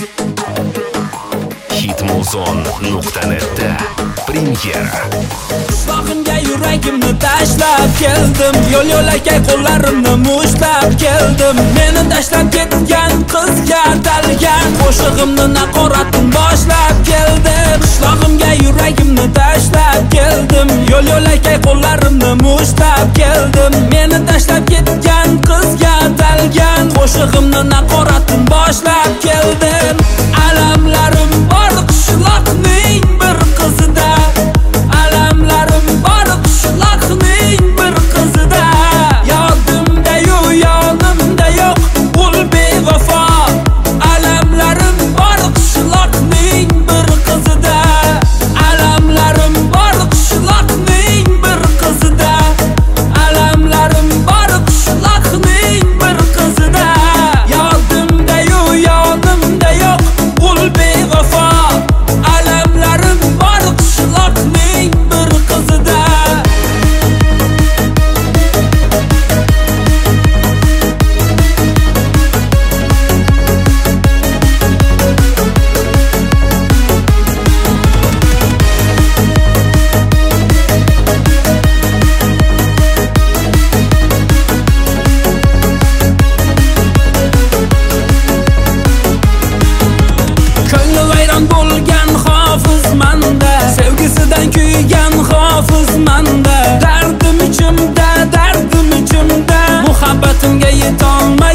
Hitmuzon.net'da premyera. Qishlog'imga yuragimni tashlab keldim, yo'l-yo'lakay qo'llarimni mushtlab keldim. Meni tashlab ketgan qizga atalgan qo'shig'imni naqoratim boshlab keldim. Qishlog'imga yuragimni tashlab keldim, yo'l-yo'lakay qo'llarimni mushtlab keldim. Meni tashlab ketgan qizga atalgan qo'shig'imni naqoratim boshlab keldim. Alamlarim bor qishloqning bir qizida, alamlarim bor qishloqning bir qizida. Yodimda-yu yonimda yo'q ul bevafo, alamlarim bor qishloqning bir qizida, alamlarim bor qishloqning bir qizida, alamlarim bor qishloqning bir qizida. Yodimda-yu yonimda yo'q ul bevafo, alamlarim bor qishloqning bir qizida. Ko'ngli vayron bo'lgan hofiz manda, sevgisidan kuygan hofiz manda. Dardim ichimda, muhabbatimga yetolmay